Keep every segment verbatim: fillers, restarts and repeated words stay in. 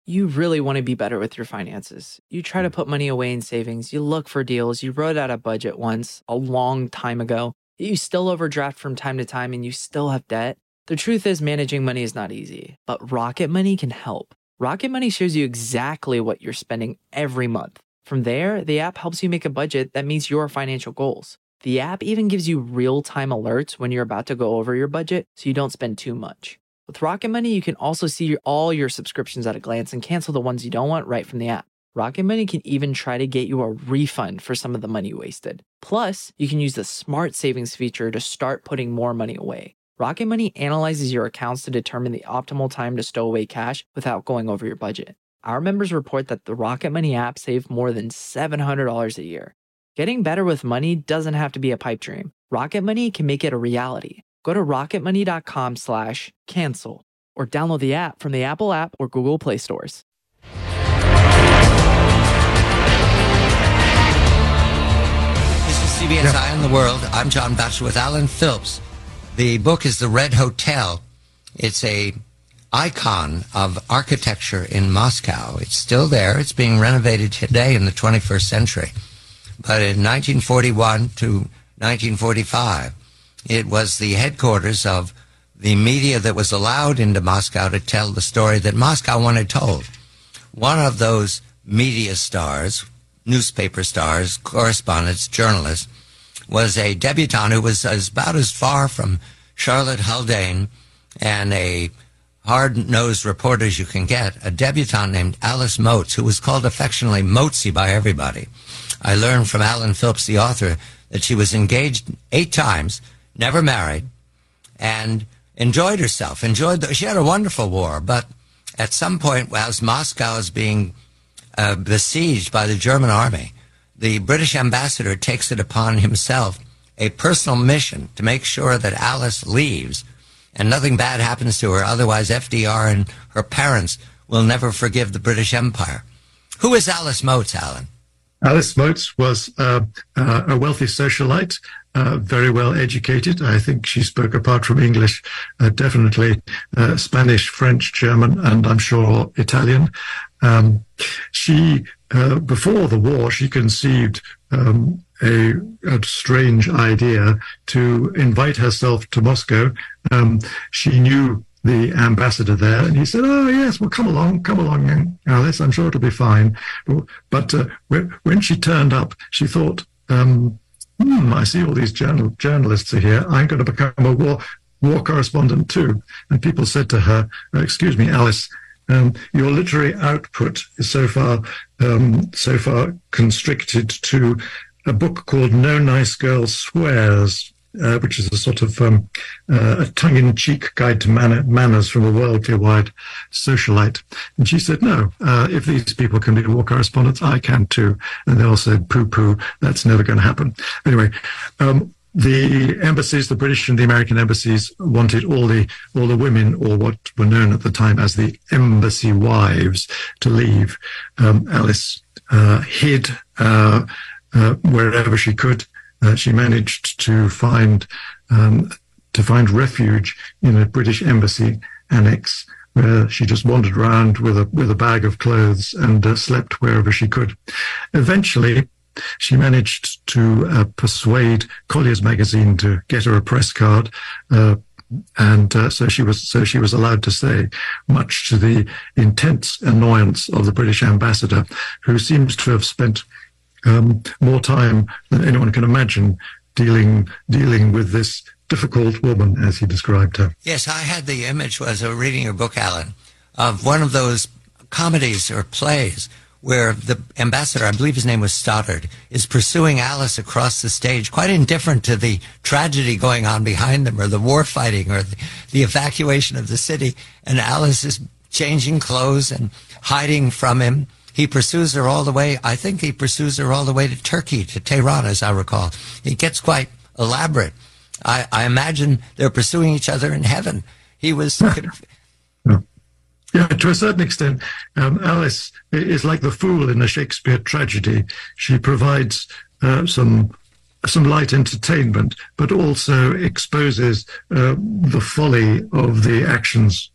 You really want to be better with your finances. You try to put money away in savings, you look for deals, you wrote out a budget once a long time ago, you still overdraft from time to time and you still have debt. The truth is, managing money is not easy, but Rocket Money can help. Rocket Money shows you exactly what you're spending every month. From there, the app helps you make a budget that meets your financial goals. The app even gives you real-time alerts when you're about to go over your budget so you don't spend too much. With Rocket Money, you can also see all your subscriptions at a glance and cancel the ones you don't want right from the app. Rocket Money can even try to get you a refund for some of the money you wasted. Plus, you can use the Smart Savings feature to start putting more money away. Rocket Money analyzes your accounts to determine the optimal time to stow away cash without going over your budget. Our members report that the Rocket Money app saved more than seven hundred dollars a year. Getting better with money doesn't have to be a pipe dream. Rocket Money can make it a reality. Go to rocketmoney.com slash cancel or download the app from the Apple app or Google Play stores. This is C B S Eye on the World. I'm John Batchelor with Alan Phillips. The book is The Red Hotel. It's a icon of architecture in Moscow. It's still there. It's being renovated today in the twenty-first century. But in nineteen forty-one to nineteen forty-five, it was the headquarters of the media that was allowed into Moscow to tell the story that Moscow wanted told. One of those media stars, newspaper stars, correspondents, journalists, was a debutante who was as, about as far from Charlotte Haldane and a hard-nosed reporter as you can get, a debutante named Alice Moats, who was called affectionately Moatsy by everybody. I learned from Alan Phillips, the author, that she was engaged eight times, never married, and enjoyed herself. Enjoyed the, she had a wonderful war, but at some point, as Moscow is being uh, besieged by the German army, the British ambassador takes it upon himself a personal mission to make sure that Alice leaves and nothing bad happens to her. Otherwise, F D R and her parents will never forgive the British Empire. Who is Alice Moats, Alan? Alice Moats was uh, uh, a wealthy socialite, uh, very well educated. I think she spoke, apart from English, uh, definitely uh, Spanish, French, German, and I'm sure Italian. Um, she, uh, before the war, she conceived um, a, a strange idea to invite herself to Moscow. Um, she knew the ambassador there, and he said, "Oh yes, well come along, come along, Alice. I'm sure it'll be fine." But uh, when she turned up, she thought, um, "Hmm, I see all these journal- journalists are here. I'm going to become a war war correspondent too." And people said to her, "Excuse me, Alice, um, your literary output is so far um, so far constricted to a book called No Nice Girl Swears." Uh, which is a sort of um, uh, a tongue-in-cheek guide to man- manners from a worldly wide socialite. And she said, no, uh, if these people can be war correspondents, I can too. And they all said, poo-poo, that's never going to happen. Anyway, um, the embassies, the British and the American embassies, wanted all the all the women, or what were known at the time as the embassy wives, to leave. Um, Alice uh, hid uh, uh, wherever she could. Uh, she managed to find um, to find refuge in a British embassy annex, where she just wandered around with a with a bag of clothes and uh, slept wherever she could. Eventually, she managed to uh, persuade Collier's magazine to get her a press card, uh, and uh, so she was so she was allowed to stay, much to the intense annoyance of the British ambassador, who seems to have spent Um, more time than anyone can imagine dealing dealing with this difficult woman, as he described her. Yes, I had the image, as I was reading your book, Alan, of one of those comedies or plays where the ambassador, I believe his name was Stoddard, is pursuing Alice across the stage, quite indifferent to the tragedy going on behind them, or the war fighting, or the, the evacuation of the city, and Alice is changing clothes and hiding from him. He pursues her all the way, I think he pursues her all the way to Turkey, to Tehran, as I recall. It gets quite elaborate. I, I imagine they're pursuing each other in heaven. He was... Yeah, yeah, to a certain extent, um, Alice is like the fool in a Shakespeare tragedy. She provides uh, some some light entertainment, but also exposes uh, the folly of the actions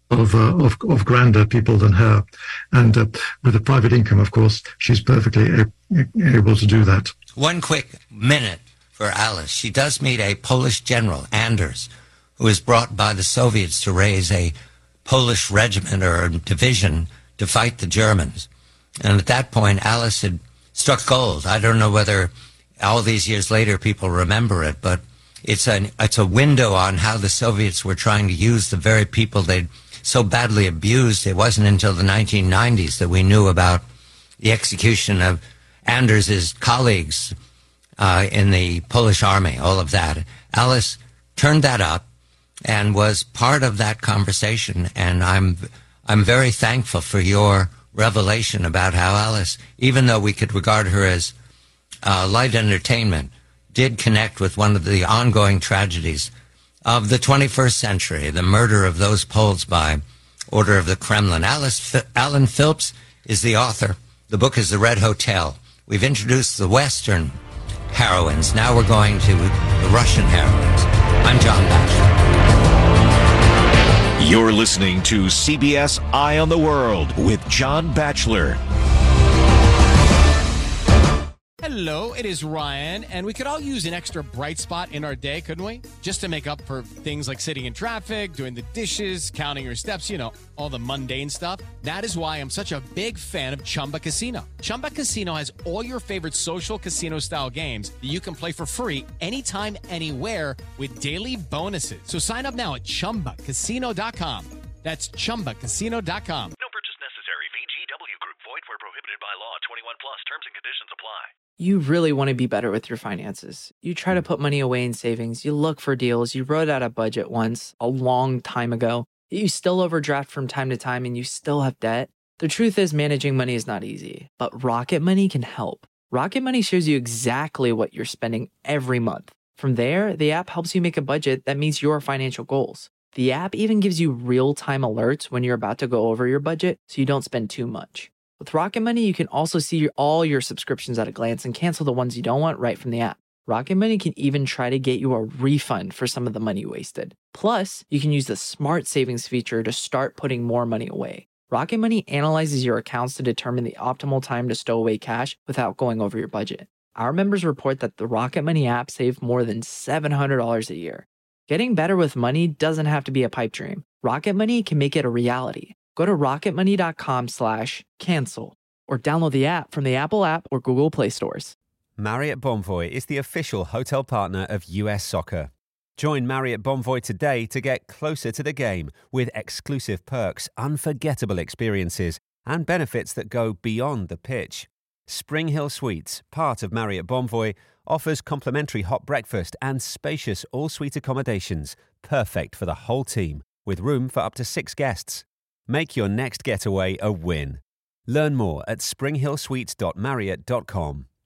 of, uh, of, of grander people than her. And uh, with a private income, of course, she's perfectly a- able to do that. One quick minute for Alice. She does meet a Polish general, Anders, who was brought by the Soviets to raise a Polish regiment or division to fight the Germans. And at that point, Alice had struck gold. I don't know whether all these years later people remember it, but it's a, it's a window on how the Soviets were trying to use the very people they'd so badly abused. It wasn't until the nineteen nineties that we knew about the execution of Anders' colleagues uh, in the Polish army, all of that. Alice turned that up and was part of that conversation, and I'm I'm very thankful for your revelation about how Alice, even though we could regard her as uh, light entertainment, did connect with one of the ongoing tragedies of the twenty-first century, the murder of those Poles by order of the Kremlin. Alice F- Alan Phillips is the author. The book is The Red Hotel. We've introduced the Western heroines. Now we're going to the Russian heroines. I'm John Batchelor. You're listening to C B S Eye on the World with John Batchelor. Hello, it is Ryan, and we could all use an extra bright spot in our day, couldn't we? Just to make up for things like sitting in traffic, doing the dishes, counting your steps, you know, all the mundane stuff. That is why I'm such a big fan of Chumba Casino. Chumba Casino has all your favorite social casino-style games that you can play for free anytime, anywhere with daily bonuses. So sign up now at chumba casino dot com. That's chumba casino dot com. No purchase necessary. V G W Group. Void where prohibited by law. twenty-one plus. Terms and conditions apply. You really want to be better with your finances. You try to put money away in savings. You look for deals. You wrote out a budget once a long time ago. You still overdraft from time to time and you still have debt. The truth is managing money is not easy, but Rocket Money can help. Rocket Money shows you exactly what you're spending every month. From there, the app helps you make a budget that meets your financial goals. The app even gives you real-time alerts when you're about to go over your budget so you don't spend too much. With Rocket Money, you can also see all your subscriptions at a glance and cancel the ones you don't want right from the app. Rocket Money can even try to get you a refund for some of the money wasted. Plus, you can use the Smart Savings feature to start putting more money away. Rocket Money analyzes your accounts to determine the optimal time to stow away cash without going over your budget. Our members report that the Rocket Money app saved more than seven hundred dollars a year. Getting better with money doesn't have to be a pipe dream. Rocket Money can make it a reality. Go to rocketmoney.com slash cancel or download the app from the Apple app or Google Play stores. Marriott Bonvoy is the official hotel partner of U S Soccer. Join Marriott Bonvoy today to get closer to the game with exclusive perks, unforgettable experiences, and benefits that go beyond the pitch. Spring Hill Suites, part of Marriott Bonvoy, offers complimentary hot breakfast and spacious all-suite accommodations, perfect for the whole team, with room for up to six guests. Make your next getaway a win. Learn more at spring hill suites dot marriott dot com.